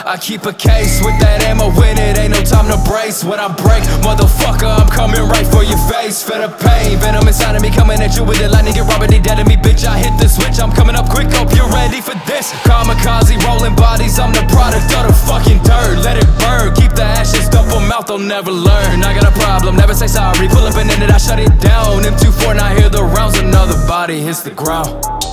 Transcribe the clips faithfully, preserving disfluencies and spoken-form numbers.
I keep a case with that ammo in it, ain't no time to brace. When I break, motherfucker, I'm coming right for your face. Feel the pain, venom inside of me, coming at you with the lightning. Get Robert, they dead to me, bitch, I hit the switch. I'm coming up quick, hope you're ready for this. Kamikaze, rolling bodies, I'm the product of the fucking dirt. Let it burn, keep the ashes stuff for mouth, they'll never learn. I got a problem, never say sorry, pull up and in it, I shut it down. M two four, now hear the rounds, another body hits the ground.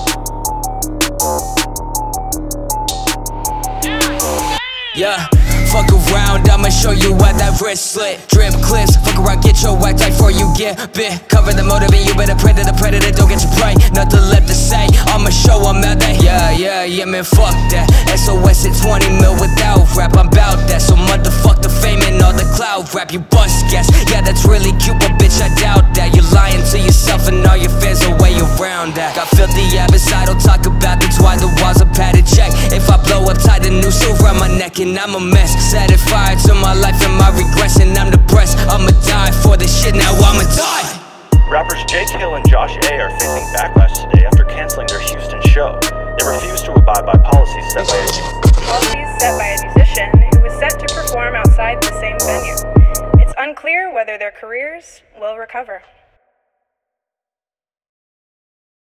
Yeah, fuck around, I'ma show you why that wrist slit. Drip clips, fuck around, get your white tight before you get bit. Cover the motive and you better pray to the predator, don't get your prey. Nothing left to say, I'ma show them how they. Yeah, yeah, yeah, man, fuck that. S O S at twenty mil without rap, I'm bout that. So motherfuck the fame and all the cloud rap, you bust gas. Yeah, that's really cute, but bitch, I doubt that. You're lying to yourself and all your fans are way around that. Got filthy habits, I don't talk about, that's why the walls are padded check. If I blow up, tie the noose around my neck and I'm a mess. Set it fire to my life and my regrets, and I'm depressed. I'ma die for this shit, now I'ma die. Rappers Jake Hill and Josh A are facing backlash today after canceling their Houston show. They refused to abide by policies set by a policies set by a musician who was set to perform outside the same venue. It's unclear whether their careers will recover.